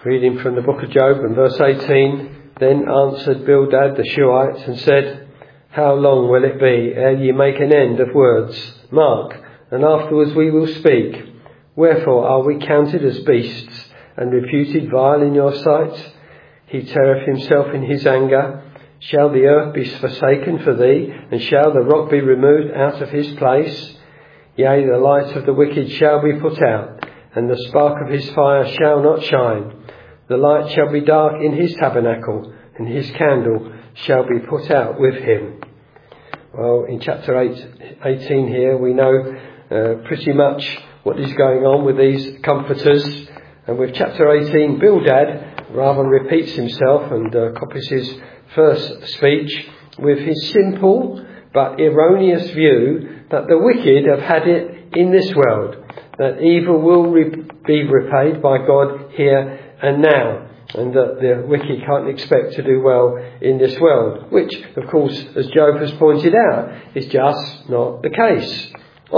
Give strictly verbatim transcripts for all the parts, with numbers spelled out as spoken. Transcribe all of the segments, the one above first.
Reading from the book of Job and verse eighteen, then answered Bildad the Shuhite and said, how long will it be ere ye make an end of words? Mark, and afterwards we will speak. Wherefore are we counted as beasts and reputed vile in your sight? He teareth himself in his anger. Shall the earth be forsaken for thee, and shall the rock be removed out of his place? Yea, the light of the wicked shall be put out, and the spark of his fire shall not shine. The light shall be dark in his tabernacle, and his candle shall be put out with him. Well, in chapter eight, eighteen here, we know uh, pretty much what is going on with these comforters. And with chapter eighteen, Bildad rather repeats himself and uh, copies his first speech with his simple but erroneous view that the wicked have had it in this world, that evil will re- be repaid by God here and now, and that the wicked can't expect to do well in this world, which, of course, as Job has pointed out, is just not the case.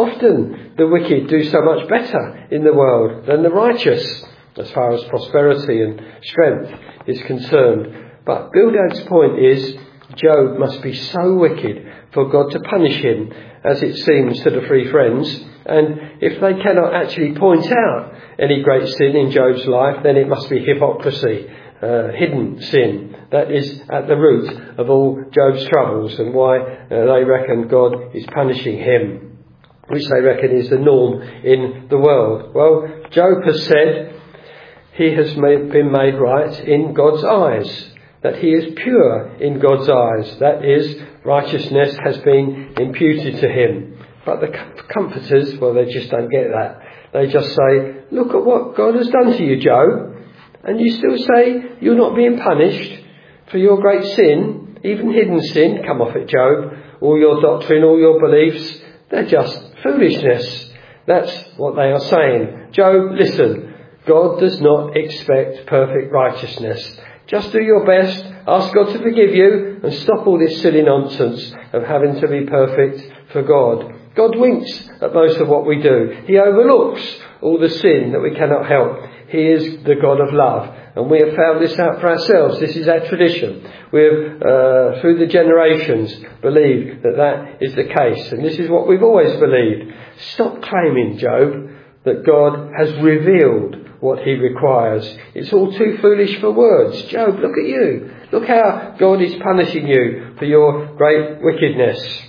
Often the wicked do so much better in the world than the righteous, as far as prosperity and strength is concerned. But Bildad's point is, Job must be so wicked for God to punish him, as it seems to the three friends. And if they cannot actually point out any great sin in Job's life, then it must be hypocrisy, uh, hidden sin. That is at the root of all Job's troubles, and why uh, they reckon God is punishing him, which they reckon is the norm in the world. Well, Job has said he has made, been made right in God's eyes, that he is pure in God's eyes. That is, righteousness has been imputed to him. But the comforters, well, they just don't get that. They just say, look at what God has done to you, Job, and you still say you're not being punished for your great sin, even hidden sin. Come off it, Job. All your doctrine, all your beliefs, they're just foolishness. That's what they are saying. Job, listen, God does not expect perfect righteousness. Just do your best, ask God to forgive you, and stop all this silly nonsense of having to be perfect for God. God winks at most of what we do. He overlooks all the sin that we cannot help. He is the God of love. And we have found this out for ourselves. This is our tradition. We have, uh, through the generations, believed that that is the case. And this is what we've always believed. Stop claiming, Job, that God has revealed what he requires. It's all too foolish for words. Job, look at you. Look how God is punishing you for your great wickedness.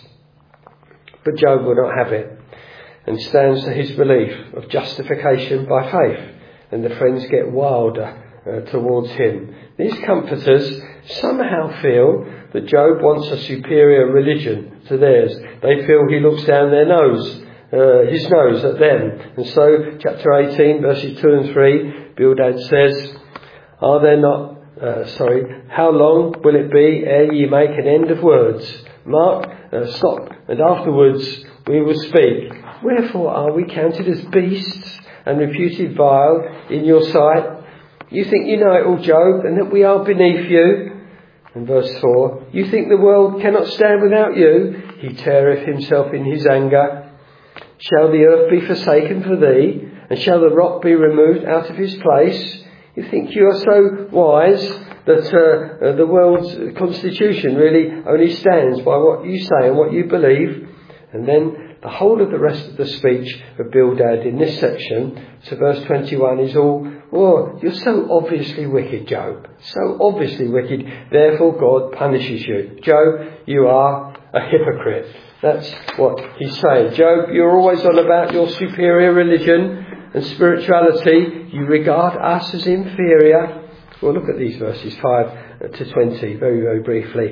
But Job will not have it, and stands to his belief of justification by faith. And the friends get wilder uh, towards him. These comforters somehow feel that Job wants a superior religion to theirs. They feel he looks down their nose, uh, his nose at them. And so, chapter eighteen, verses two and three, Bildad says, Are there not, uh, sorry, how long will it be ere ye make an end of words? Mark, uh, stop, and afterwards we will speak. Wherefore are we counted as beasts and reputed vile in your sight? You think you know it all, Job, and that we are beneath you. And verse four, you think the world cannot stand without you? He teareth himself in his anger. Shall the earth be forsaken for thee, and shall the rock be removed out of his place? You think you are so wise that uh, uh, the world's constitution really only stands by what you say and what you believe. And then the whole of the rest of the speech of Bildad in this section, to verse twenty-one, is all, oh, you're so obviously wicked, Job. So obviously wicked. Therefore God punishes you. Job, you are a hypocrite. That's what he's saying. Job, you're always on about your superior religion and spirituality. You regard us as inferior. Well, look at these verses five to twenty, very, very briefly.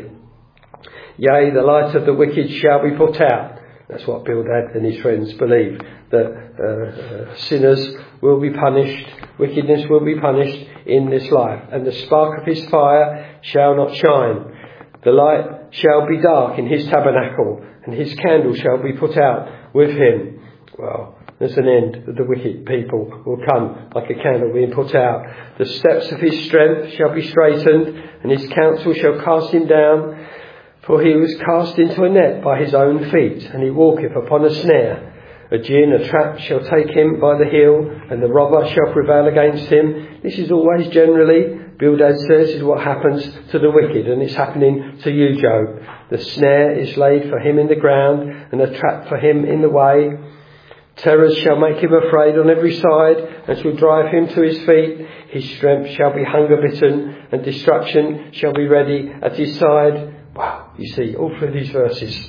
Yea, the light of the wicked shall be put out. That's what Bildad and his friends believe, that uh, uh, sinners will be punished, wickedness will be punished in this life. And the spark of his fire shall not shine. The light shall be dark in his tabernacle, and his candle shall be put out with him. Well, there's an end that the wicked people will come like a candle being put out. The steps of his strength shall be straightened, and his counsel shall cast him down. For he was cast into a net by his own feet, and he walketh upon a snare. A gin, a trap shall take him by the heel, and the robber shall prevail against him. This is always generally, Bildad says, is what happens to the wicked, and it's happening to you, Job. The snare is laid for him in the ground, and a trap for him in the way. Terrors shall make him afraid on every side, and shall drive him to his feet. His strength shall be hunger-bitten, and destruction shall be ready at his side. Wow, you see, all through these verses,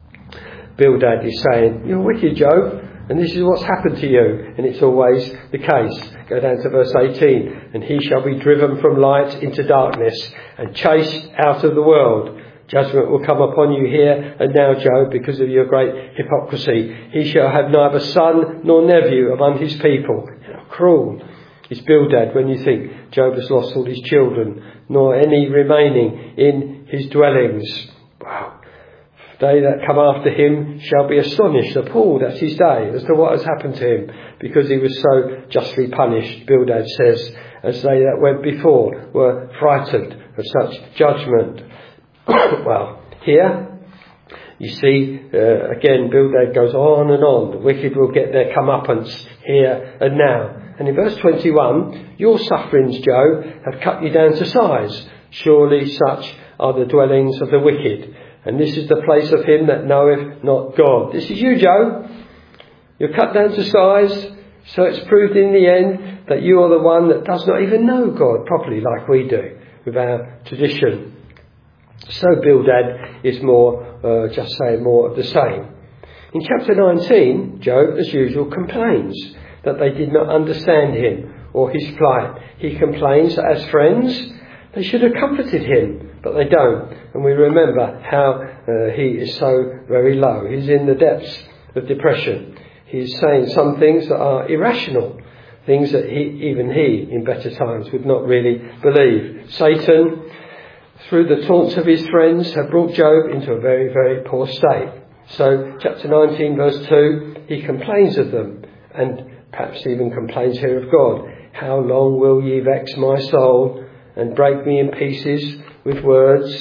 Bildad is saying, you're wicked, Job, and this is what's happened to you. And it's always the case. Go down to verse eighteen. And he shall be driven from light into darkness, and chased out of the world. Judgment will come upon you here and now, Job, because of your great hypocrisy. He shall have neither son nor nephew among his people. How cruel is Bildad when you think Job has lost all his children, nor any remaining in his dwellings. Wow. They that come after him shall be astonished, appalled at his day as to what has happened to him, because he was so justly punished, Bildad says, as they that went before were frightened of such judgment. Well, here you see, uh, again, Bildad goes on and on. The wicked will get their comeuppance here and now. And in verse twenty-one, your sufferings, Job, have cut you down to size. Surely such are the dwellings of the wicked. And this is the place of him that knoweth not God. This is you, Job. You're cut down to size. So it's proved in the end that you are the one that does not even know God properly like we do with our tradition. So Bildad is more, uh, just saying more of the same. In chapter nineteen, Job, as usual, complains that they did not understand him or his plight. He complains that as friends, they should have comforted him, but they don't. And we remember how uh, he is so very low. He's in the depths of depression. He's saying some things that are irrational, things that he, even he, in better times, would not really believe. Satan, through the taunts of his friends, have brought Job into a very, very poor state. So, chapter nineteen, verse two, he complains of them, and perhaps even complains here of God. How long will ye vex my soul, and break me in pieces with words?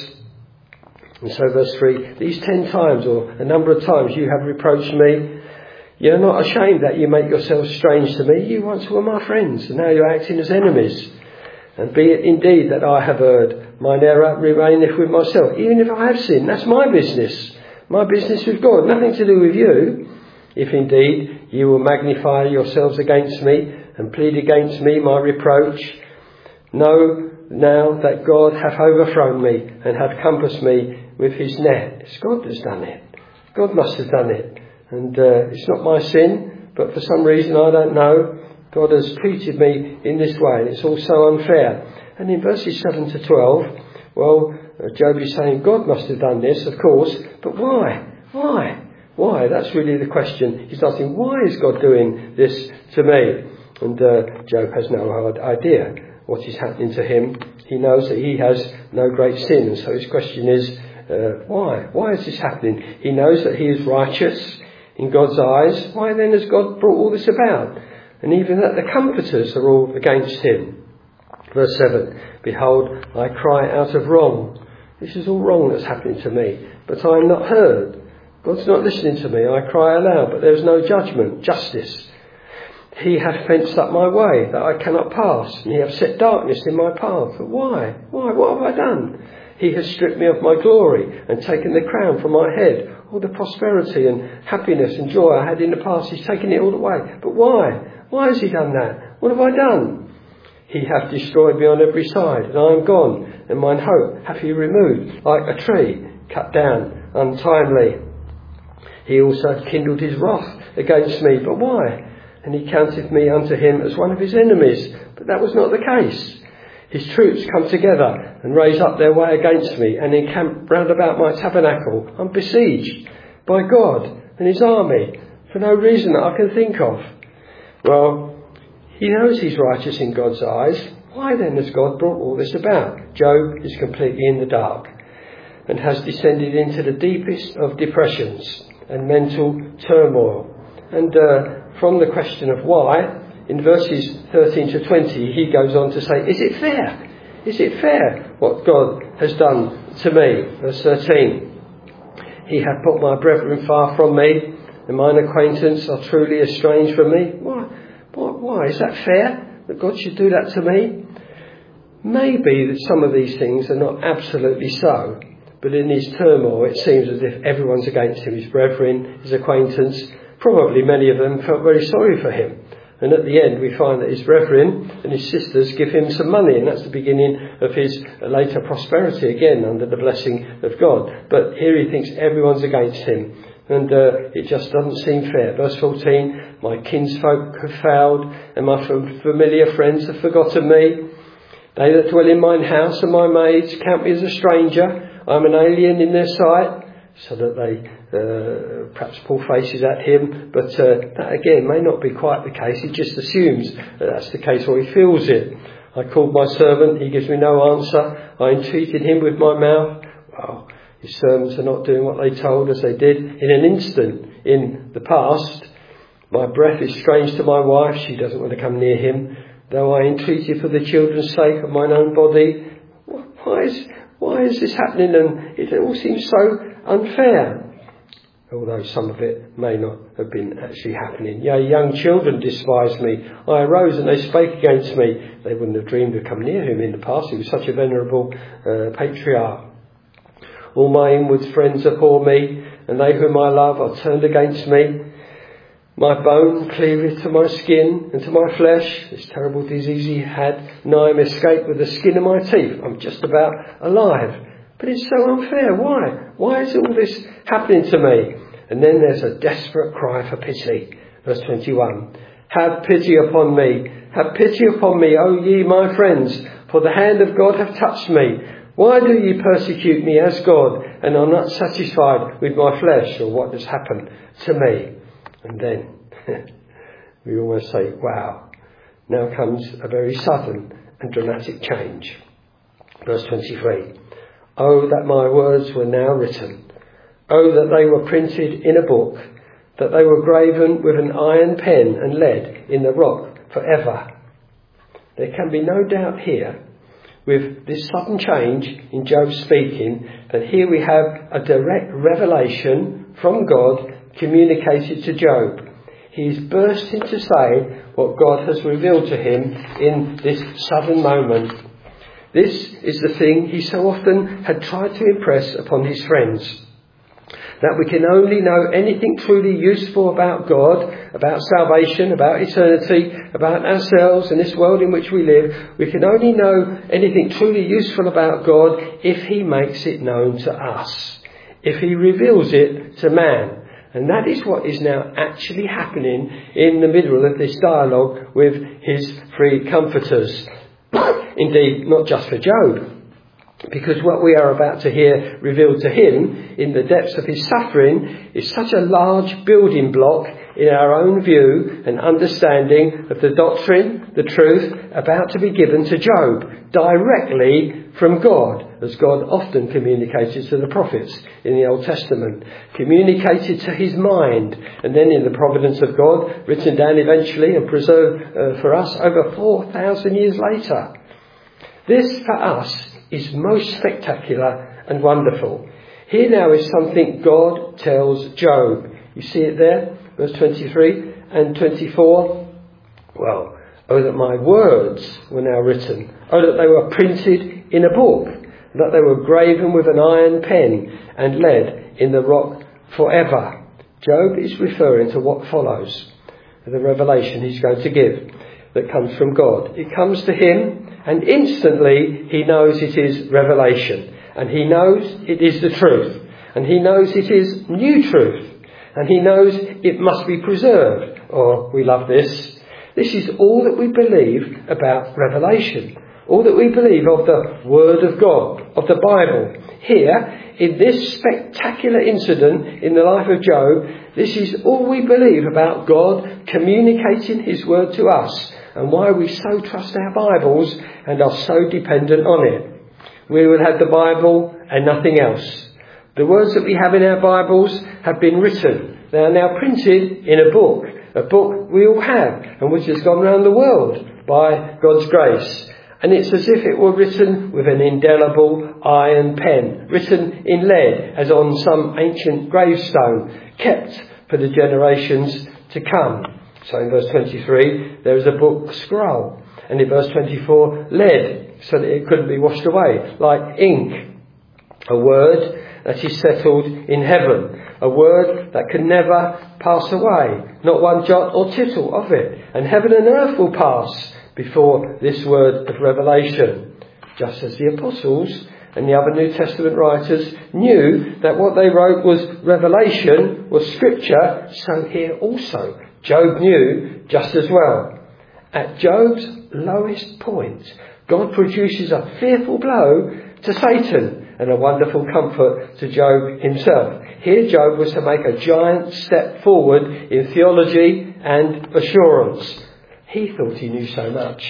And so, verse three, these ten times, or a number of times, you have reproached me. You're not ashamed that you make yourselves strange to me. You once were my friends, and now you're acting as enemies. And be it indeed that I have erred, mine error remaineth with myself. Even if I have sinned, that's my business. My business with God, nothing to do with you. If indeed you will magnify yourselves against me, and plead against me my reproach, know now that God hath overthrown me, and hath compassed me with his net. It's God that's done it. God must have done it. And uh, it's not my sin, but for some reason I don't know, God has treated me in this way, and it's all so unfair. And in verses seven to twelve, well, Job is saying God must have done this, of course, but why? Why? Why? That's really the question. He's asking, why is God doing this to me? And uh, Job has no idea what is happening to him. He knows that he has no great sin, and so his question is, uh, why? Why is this happening? He knows that he is righteous in God's eyes. Why then has God brought all this about? And even that the comforters are all against him. Verse seven, behold, I cry out of wrong. This is all wrong that's happening to me, but I am not heard. God's not listening to me. I cry aloud, but there is no judgment, justice. He hath fenced up my way, that I cannot pass, and he hath set darkness in my path. But why? Why? What have I done? He has stripped me of my glory, and taken the crown from my head. All the prosperity and happiness and joy I had in the past, he's taken it all away. But why? Why has he done that? What have I done? He hath destroyed me on every side, and I am gone, and mine hope hath he removed, like a tree cut down untimely. He also hath kindled his wrath against me, but why? And he counteth me unto him as one of his enemies, but that was not the case. His troops come together and raise up their way against me, and encamp round about my tabernacle. I'm besieged by God and his army for no reason that I can think of. Well, he knows he's righteous in God's eyes. Why then has God brought all this about? Job is completely in the dark and has descended into the deepest of depressions and mental turmoil. And uh, from the question of why, in verses thirteen to twenty, he goes on to say, is it fair? Is it fair what God has done to me? Verse thirteen, he hath put my brethren far from me, and mine acquaintance are truly estranged from me. Why? Why? Why? Is that fair that God should do that to me? Maybe that some of these things are not absolutely so, but in his turmoil it seems as if everyone's against him. His brethren, his acquaintance, probably many of them felt very sorry for him. And at the end we find that his brethren and his sisters give him some money, and that's the beginning of his later prosperity, again under the blessing of God. But here he thinks everyone's against him, and uh, it just doesn't seem fair. Verse fourteen, my kinsfolk have failed, and my familiar friends have forgotten me. They that dwell in mine house and my maids count me as a stranger. I am an alien in their sight. So that they uh, perhaps pull faces at him, but uh, that again may not be quite the case. He just assumes that that's the case, or he feels it. I called my servant, he gives me no answer. I entreated him with my mouth. Well, his servants are not doing what they told as they did in an instant in the past. My breath is strange to my wife, she doesn't want to come near him. Though I entreated for the children's sake of mine own body. Why is, why is this happening? And it all seems so unfair, although some of it may not have been actually happening. Yea, young children despised me. I arose and they spake against me. They wouldn't have dreamed to come near him in the past. He was such a venerable uh, patriarch. All my inward friends abhor me, and they whom I love are turned against me. My bone cleaveth to my skin and to my flesh. This terrible disease he had, and I am escaped with the skin of my teeth. I'm just about alive. But it's so unfair. Why? Why is all this happening to me? And then there's a desperate cry for pity. Verse twenty-one. Have pity upon me. Have pity upon me, O ye my friends, for the hand of God hath touched me. Why do ye persecute me as God, and are not satisfied with my flesh, or what has happened to me? And then we almost say, wow, now comes a very sudden and dramatic change. Verse twenty-three. Oh, that my words were now written. Oh, that they were printed in a book, that they were graven with an iron pen and lead in the rock forever. There can be no doubt here, with this sudden change in Job speaking, that here we have a direct revelation from God communicated to Job. He's bursting to say what God has revealed to him in this sudden moment. This is the thing he so often had tried to impress upon his friends. That we can only know anything truly useful about God, about salvation, about eternity, about ourselves and this world in which we live. We can only know anything truly useful about God if he makes it known to us, if he reveals it to man. And that is what is now actually happening in the middle of this dialogue with his three comforters. Indeed, not just for Job, because what we are about to hear revealed to him in the depths of his suffering is such a large building block in our own view and understanding of the doctrine, the truth about to be given to Job directly from God, as God often communicated to the prophets in the Old Testament, communicated to his mind, and then in the providence of God, written down eventually and preserved uh, for us over four thousand years later. This for us is most spectacular and wonderful. Here now is something God tells Job. You see it there, verse twenty-three and twenty-four. Well, oh that my words were now written. Oh that they were printed in a book. That they were graven with an iron pen and lead in the rock forever. Job is referring to what follows, the revelation he's going to give that comes from God. It comes to him, and instantly he knows it is revelation, and he knows it is the truth, and he knows it is new truth, and he knows it must be preserved. Or, we love this, this is all that we believe about revelation, all that we believe of the Word of God, of the Bible. Here, in this spectacular incident in the life of Job, this is all we believe about God communicating his word to us, and why we so trust our Bibles and are so dependent on it. We will have the Bible and nothing else. The words that we have in our Bibles have been written. They are now printed in a book, a book we all have, and which has gone around the world by God's grace. And it's as if it were written with an indelible iron pen, written in lead as on some ancient gravestone, kept for the generations to come. So in verse twenty-three, there is a book scroll. And in verse twenty-four, lead, so that it couldn't be washed away, like ink. A word that is settled in heaven. A word that can never pass away. Not one jot or tittle of it. And heaven and earth will pass before this word of revelation. Just as the apostles and the other New Testament writers knew that what they wrote was revelation, was scripture, so here also Job knew just as well. At Job's lowest point, God produces a fearful blow to Satan and a wonderful comfort to Job himself. Here Job was to make a giant step forward in theology and assurance. He thought he knew so much.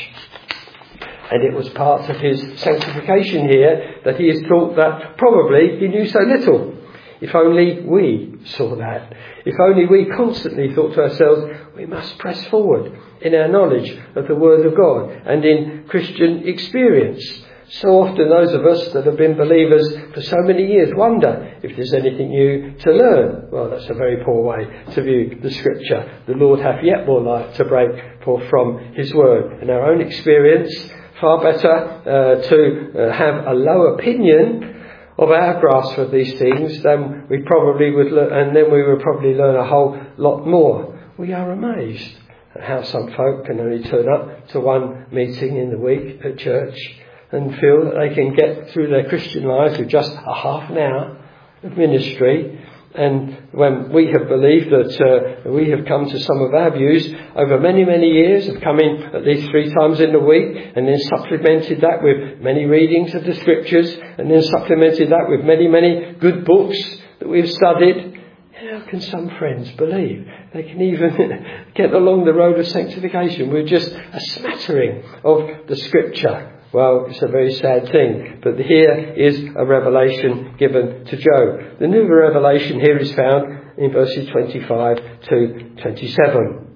And it was part of his sanctification here that he is taught that probably he knew so little. If only we saw that. If only we constantly thought to ourselves, we must press forward in our knowledge of the Word of God and in Christian experience. So often those of us that have been believers for so many years wonder if there's anything new to learn. Well, that's a very poor way to view the Scripture. The Lord hath yet more light to break forth from His Word. In our own experience, far better uh, to uh, have a low opinion of our grasp of these things than we probably would learn, and then we would probably learn a whole lot more. We are amazed at how some folk can only turn up to one meeting in the week at church and feel that they can get through their Christian lives with just a half an hour of ministry. And when we have believed that uh, we have come to some of our views over many, many years of coming at least three times in the week, and then supplemented that with many readings of the Scriptures, and then supplemented that with many, many good books that we've studied, how can some friends believe they can even get along the road of sanctification with just a smattering of the Scripture? Well, it's a very sad thing, but here is a revelation given to Job. The new revelation here is found in verses twenty-five to twenty-seven.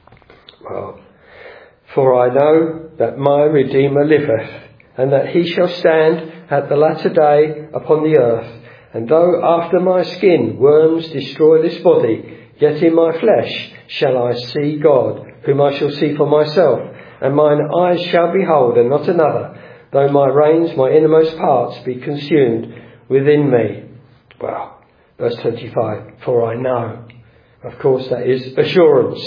Well, for I know that my Redeemer liveth, and that he shall stand at the latter day upon the earth. And though after my skin worms destroy this body, yet in my flesh shall I see God, whom I shall see for myself. And mine eyes shall behold, and not another, though my reins, my innermost parts, be consumed within me. Well, verse twenty-five, for I know. Of course, that is assurance.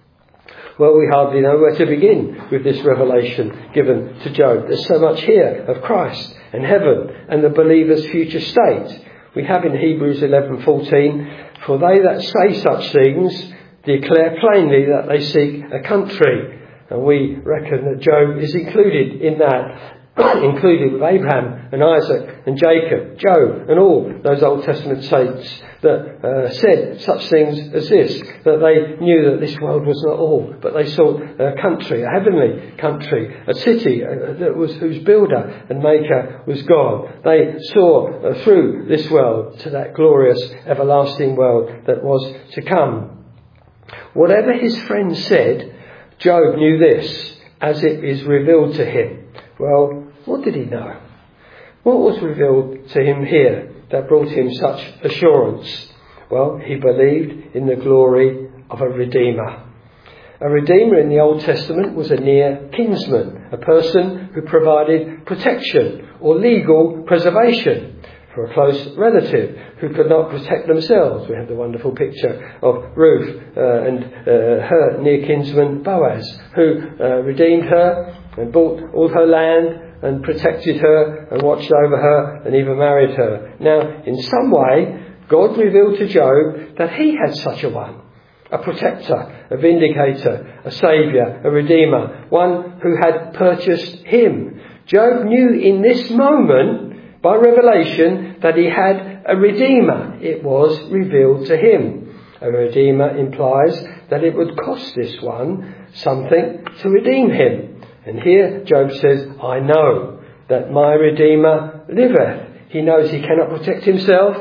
Well, we hardly know where to begin with this revelation given to Job. There's so much here of Christ and heaven and the believer's future state. We have in Hebrews eleven fourteen, for they that say such things declare plainly that they seek a country. And we reckon that Job is included in that, included with Abraham and Isaac and Jacob, Job and all those Old Testament saints that uh, said such things as this, that they knew that this world was not all, but they sought a country, a heavenly country, a city uh, that was whose builder and maker was God. They saw uh, through this world to that glorious everlasting world that was to come. Whatever his friends said, Job knew this as it is revealed to him. Well, what did he know? What was revealed to him here that brought him such assurance? Well, he believed in the glory of a Redeemer. A Redeemer in the Old Testament was a near kinsman, a person who provided protection or legal preservation for a close relative who could not protect themselves. We have the wonderful picture of Ruth uh, and uh, her near kinsman Boaz, who uh, redeemed her and bought all her land and protected her and watched over her and even married her. Now, in some way, God revealed to Job that he had such a one. A protector, a vindicator, a saviour, a redeemer, one who had purchased him. Job knew in this moment, by revelation, that he had a Redeemer. It was revealed to him. A Redeemer implies that it would cost this one something to redeem him. And here Job says, I know that my Redeemer liveth. He knows he cannot protect himself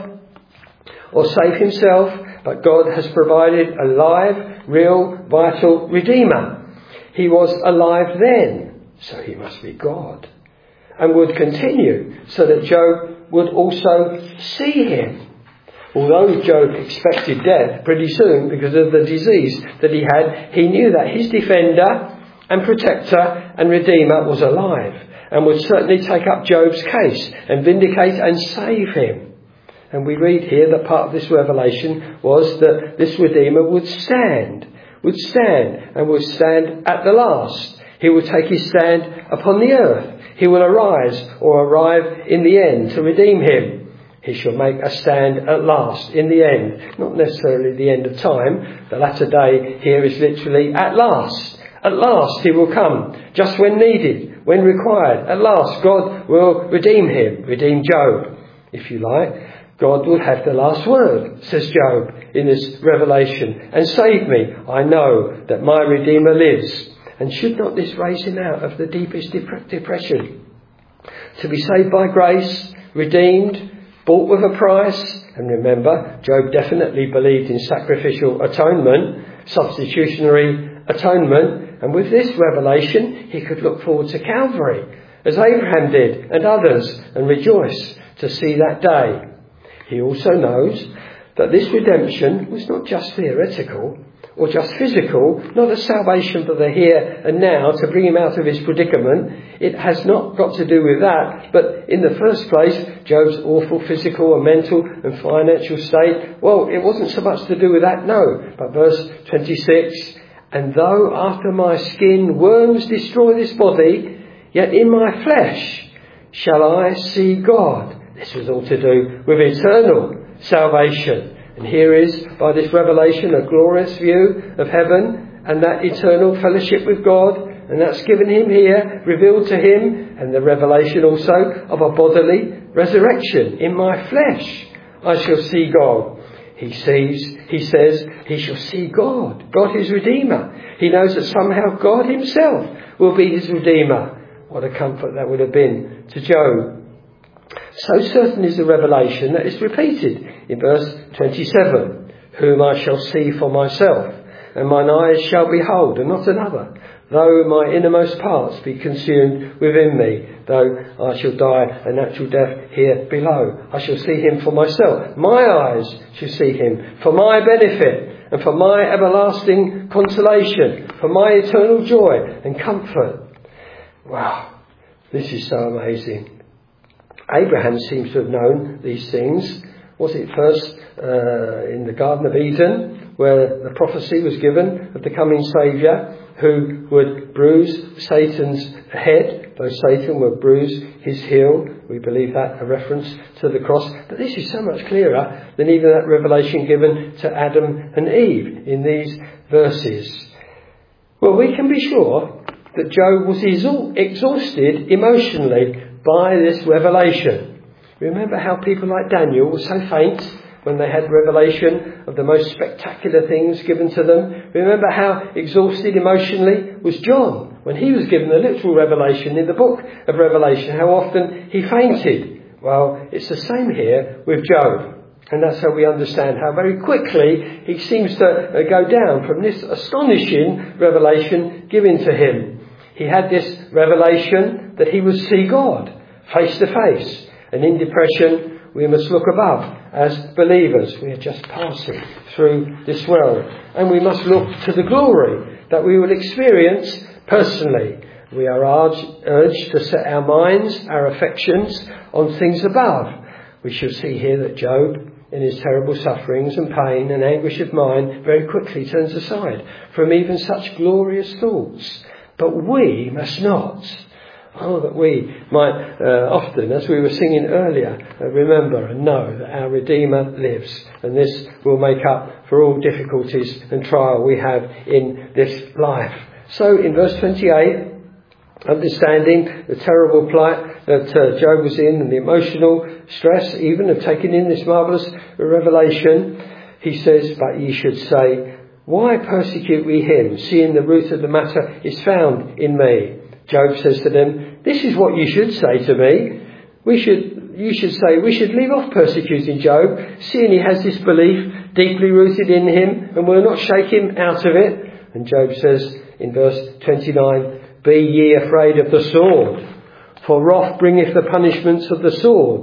or save himself, but God has provided a live, real, vital Redeemer. He was alive then, so he must be God. And would continue, so that Job would also see him. Although Job expected death pretty soon because of the disease that he had, he knew that his defender and protector and redeemer was alive and would certainly take up Job's case and vindicate and save him. And we read here that part of this revelation was that this redeemer would stand, would stand and would stand at the last. He will take his stand upon the earth. He will arise or arrive in the end to redeem him. He shall make a stand at last, in the end. Not necessarily the end of time. The latter day here is literally at last. At last he will come, just when needed, when required. At last God will redeem him, redeem Job, if you like. God will have the last word, says Job in this revelation, and save me. I know that my Redeemer lives. And should not this raise him out of the deepest dep- depression? To be saved by grace, redeemed, bought with a price. And remember, Job definitely believed in sacrificial atonement, substitutionary atonement. And with this revelation, he could look forward to Calvary, as Abraham did, and others, and rejoice to see that day. He also knows that this redemption was not just theoretical, or just physical, not a salvation for the here and now to bring him out of his predicament. It has not got to do with that. But in the first place, Job's awful physical and mental and financial state, well, it wasn't so much to do with that, no. But verse twenty-six, and though after my skin worms destroy this body, yet in my flesh shall I see God. This was all to do with eternal salvation. And here is, by this revelation, a glorious view of heaven and that eternal fellowship with God. And that's given him here, revealed to him, and the revelation also of a bodily resurrection. In my flesh I shall see God. He sees, he says, he shall see God. God his Redeemer. He knows that somehow God himself will be his Redeemer. What a comfort that would have been to Job. So certain is the revelation that is repeated in verse twenty-seven. Whom I shall see for myself, and mine eyes shall behold, and not another. Though my innermost parts be consumed within me, though I shall die a natural death here below, I shall see him for myself. My eyes shall see him for my benefit, and for my everlasting consolation, for my eternal joy and comfort. Wow, this is so amazing. Abraham seems to have known these things. Was it first uh, in the Garden of Eden, where the prophecy was given of the coming Saviour, who would bruise Satan's head, though Satan would bruise his heel. We believe that a reference to the cross. But this is so much clearer than even that revelation given to Adam and Eve in these verses. Well, we can be sure that Job was exhausted emotionally by this revelation. Remember how people like Daniel were so faint when they had revelation of the most spectacular things given to them. Remember how exhausted emotionally was John when he was given the literal revelation in the book of Revelation, how often he fainted. Well, it's the same here with Job. And that's how we understand how very quickly he seems to go down from this astonishing revelation given to him. He had this revelation that he would see God face to face. And in depression, we must look above as believers. We are just passing through this world. And we must look to the glory that we will experience personally. We are urged to set our minds, our affections on things above. We shall see here that Job, in his terrible sufferings and pain and anguish of mind, very quickly turns aside from even such glorious thoughts. But we must not. Oh, that we might uh, often, as we were singing earlier, uh, remember and know that our Redeemer lives. And this will make up for all difficulties and trial we have in this life. So in verse twenty-eight, understanding the terrible plight that uh, Job was in and the emotional stress even of taking in this marvellous revelation, he says, but ye should say, why persecute we him, seeing the root of the matter is found in me? Job says to them, this is what you should say to me. We should, you should say, we should leave off persecuting Job, seeing he has this belief deeply rooted in him, and will not shake him out of it. And Job says in verse twenty-nine, be ye afraid of the sword, for wrath bringeth the punishments of the sword.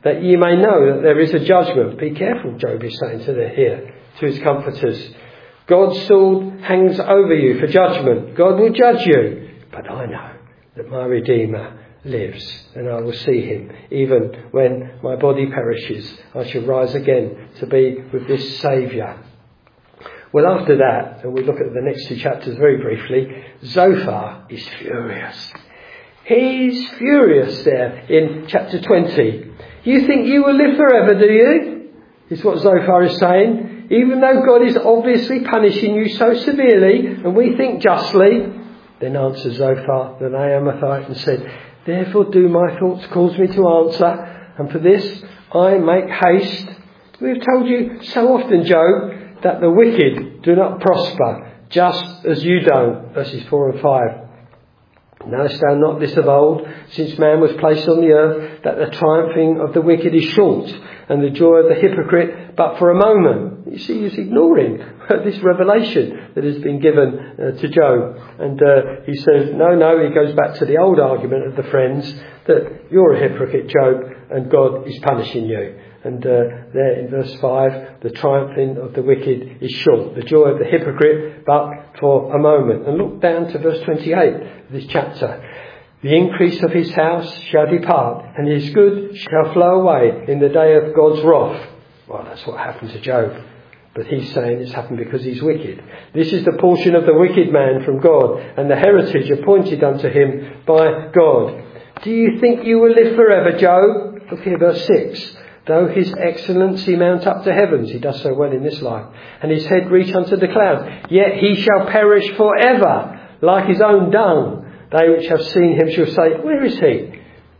that ye may know that there is a judgment. Be careful, Job is saying to the here, to his comforters. God's sword hangs over you for judgment. God will judge you. But I know that my Redeemer lives, and I will see him. Even when my body perishes, I shall rise again to be with this Saviour. Well, after that, and we look at the next two chapters very briefly, Zophar is furious. He's furious there in chapter twenty. You think you will live forever, do you? Is what Zophar is saying. Even though God is obviously punishing you so severely, and we think justly, then answered Zophar the Naamathite and said, therefore do my thoughts cause me to answer, and for this I make haste. We have told you so often, Job, that the wicked do not prosper, just as you don't. Verses four and five. Knowest thou not this of old, since man was placed on the earth, that the triumphing of the wicked is short, and the joy of the hypocrite but for a moment? You see, he's ignoring this revelation that has been given uh, to Job. And uh, he says, no, no, he goes back to the old argument of the friends, that you're a hypocrite, Job, and God is punishing you. And uh, there in verse five, the triumphing of the wicked is short, the joy of the hypocrite but for a moment. And look down to verse twenty-eight of this chapter. The increase of his house shall depart, and his good shall flow away in the day of God's wrath. Well, that's what happened to Job. But he's saying it's happened because he's wicked. This is the portion of the wicked man from God, and the heritage appointed unto him by God. Do you think you will live forever, Job? Look here, verse six. Though his excellency mount up to heavens, he does so well in this life, and his head reach unto the clouds, yet he shall perish forever, like his own dung. They which have seen him shall say, where is he?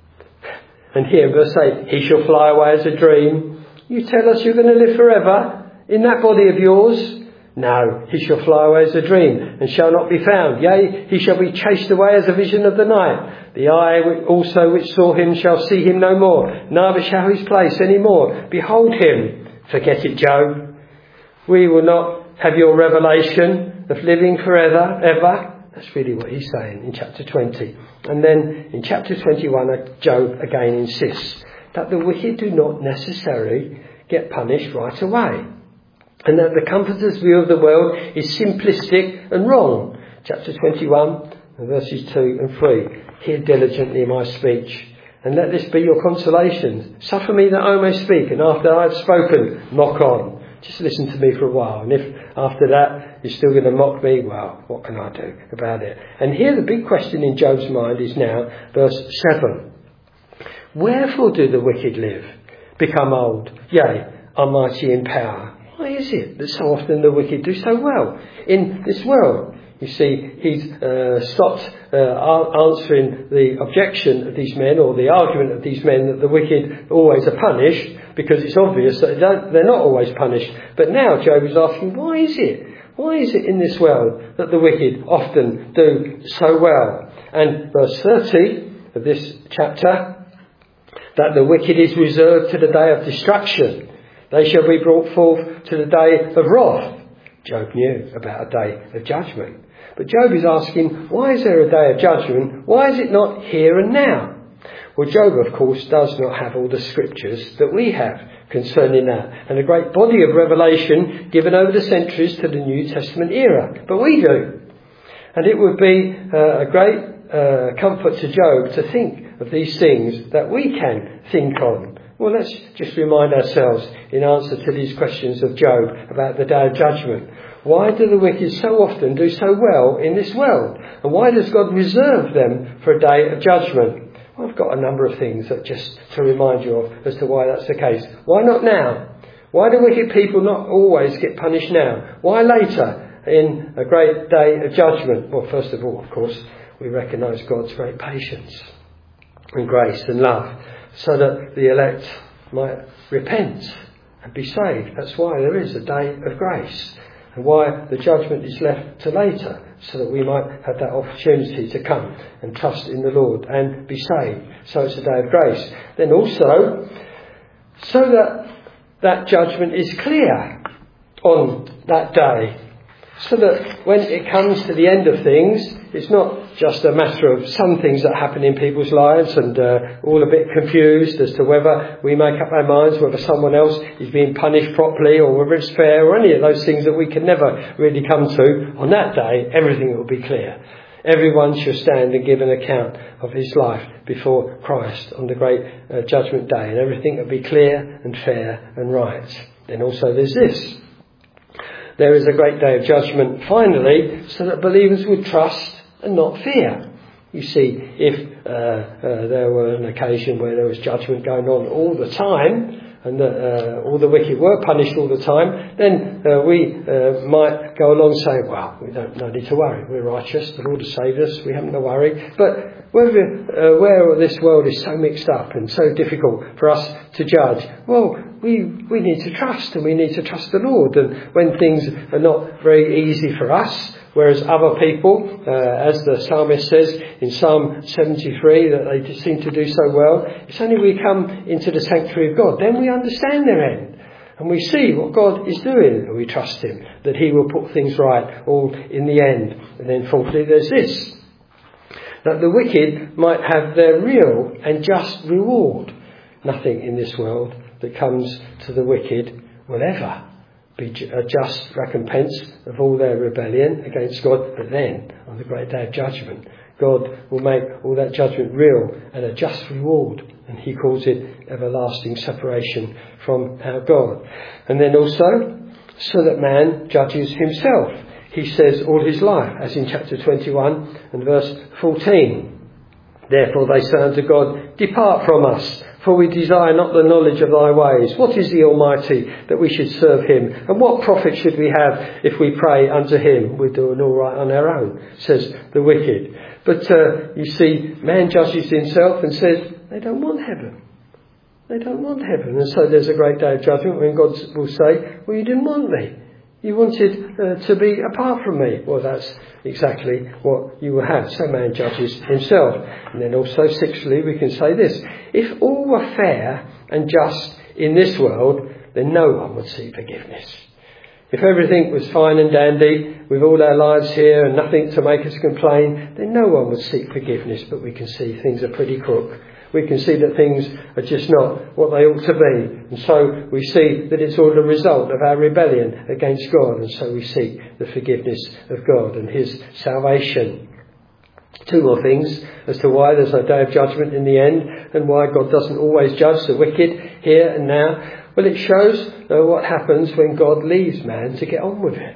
And here in verse eight, he shall fly away as a dream. You tell us you're going to live forever in that body of yours? No, he shall fly away as a dream, and shall not be found. Yea, he shall be chased away as a vision of the night. The eye also which saw him shall see him no more, neither shall his place any more behold him. Forget it, Job. We will not have your revelation of living forever, ever. That's really what he's saying in chapter twenty. And then in chapter twenty-one, Job again insists that the wicked do not necessarily get punished right away, and that the comforter's view of the world is simplistic and wrong. Chapter twenty-one, verses two and three. Hear diligently my speech, and let this be your consolation. Suffer me that I may speak, and after I have spoken, mock on. Just listen to me for a while, and if after that you're still going to mock me, well, what can I do about it? And here the big question in Job's mind is now verse seven. Wherefore do the wicked live, become old, yea, are mighty in power? Why is it that so often the wicked do so well in this world? You see, he's uh, stopped uh, answering the objection of these men, or the argument of these men, that the wicked always are punished, because it's obvious that they're not always punished. But now Job is asking, why is it? Why is it in this world that the wicked often do so well? And verse thirty of this chapter, that the wicked is reserved to the day of destruction. They shall be brought forth to the day of wrath. Job knew about a day of judgment. But Job is asking, why is there a day of judgment? Why is it not here and now? Well, Job, of course, does not have all the scriptures that we have concerning that, and a great body of revelation given over the centuries to the New Testament era. But we do. And it would be uh, a great uh, comfort to Job to think of these things that we can think on. Well, let's just remind ourselves in answer to these questions of Job about the day of judgment. Why do the wicked so often do so well in this world? And why does God reserve them for a day of judgment? Well, I've got a number of things that just to remind you of as to why that's the case. Why not now? Why do wicked people not always get punished now? Why later in a great day of judgment? Well, first of all, of course, we recognise God's great patience and grace and love, so that the elect might repent and be saved. That's why there is a day of grace, and why the judgment is left to later, so that we might have that opportunity to come and trust in the Lord and be saved. So it's a day of grace. Then also, so that that judgment is clear on that day, so that when it comes to the end of things, it's not just a matter of some things that happen in people's lives and uh, all a bit confused as to whether we make up our minds whether someone else is being punished properly or whether it's fair or any of those things that we can never really come to. On that day, everything will be clear. Everyone shall stand and give an account of his life before Christ on the great uh, judgment day, and everything will be clear and fair and right. Then also there's this. There is a great day of judgment, finally, so that believers would trust and not fear. You see, if uh, uh, there were an occasion where there was judgment going on all the time, and that uh, all the wicked were punished all the time, then uh, we uh, might go along saying, well, we don't no need to worry. We're righteous. The Lord has saved us. We haven't to worry. But where, uh, where this world is so mixed up and so difficult for us to judge, well, we, we need to trust, and we need to trust the Lord. And when things are not very easy for us, whereas other people, uh, as the psalmist says in Psalm seventy-three, that they just seem to do so well, it's only we come into the sanctuary of God, then we understand their end. And we see what God is doing, and we trust him, that he will put things right all in the end. And then fourthly, there's this, that the wicked might have their real and just reward. Nothing in this world that comes to the wicked will ever be a just recompense of all their rebellion against God. But then, on the great day of judgment, God will make all that judgment real and a just reward. And he calls it everlasting separation from our God. And then also, so that man judges himself. He says all his life, as in chapter twenty-one and verse fourteen. Therefore they say unto God, depart from us, for we desire not the knowledge of thy ways. What is the Almighty that we should serve him? And what profit should we have if we pray unto him? We're doing all right on our own, says the wicked. But uh, you see, man judges himself and says, they don't want heaven. They don't want heaven. And so there's a great day of judgment when God will say, well, you didn't want me. You wanted uh, to be apart from me. Well, that's exactly what you will have. So man judges himself. And then also, sixthly, we can say this. If all were fair and just in this world, then no one would seek forgiveness. If everything was fine and dandy with all our lives here and nothing to make us complain, then no one would seek forgiveness. But we can see things are pretty crook. We can see that things are just not what they ought to be. And so we see that it's all the result of our rebellion against God. And so we seek the forgiveness of God and his salvation. Two more things as to why there's no day of judgment in the end and why God doesn't always judge the wicked here and now. Well, it shows uh, what happens when God leaves man to get on with it.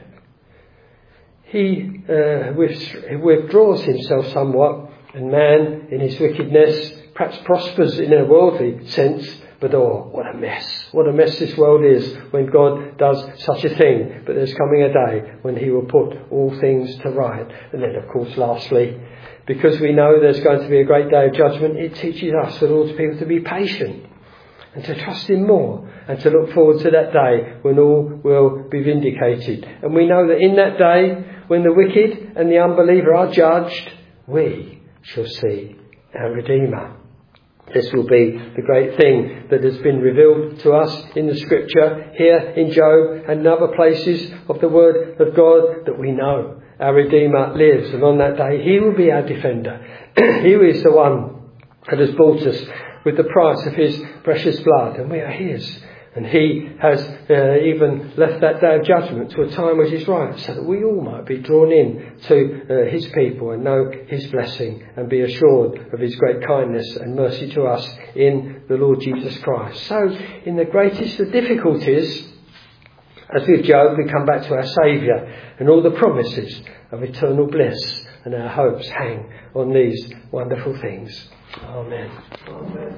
He uh, withdraws himself somewhat, and man in his wickedness perhaps prospers in a worldly sense, but oh, what a mess. What a mess this world is when God does such a thing. But there's coming a day when he will put all things to right. And then, of course, lastly, because we know there's going to be a great day of judgment, it teaches us, the Lord's people, to be patient and to trust him more and to look forward to that day when all will be vindicated. And we know that in that day, when the wicked and the unbeliever are judged, we shall see our Redeemer. This will be the great thing that has been revealed to us in the scripture here in Job and in other places of the word of God, that we know our Redeemer lives, and on that day he will be our defender. He is the one that has bought us with the price of his precious blood, and we are his. And he has uh, even left that day of judgment to a time which is right, so that we all might be drawn in to uh, his people and know his blessing and be assured of his great kindness and mercy to us in the Lord Jesus Christ. So in the greatest of difficulties, as with Job, we come back to our Saviour and all the promises of eternal bliss, and our hopes hang on these wonderful things. Amen. Amen.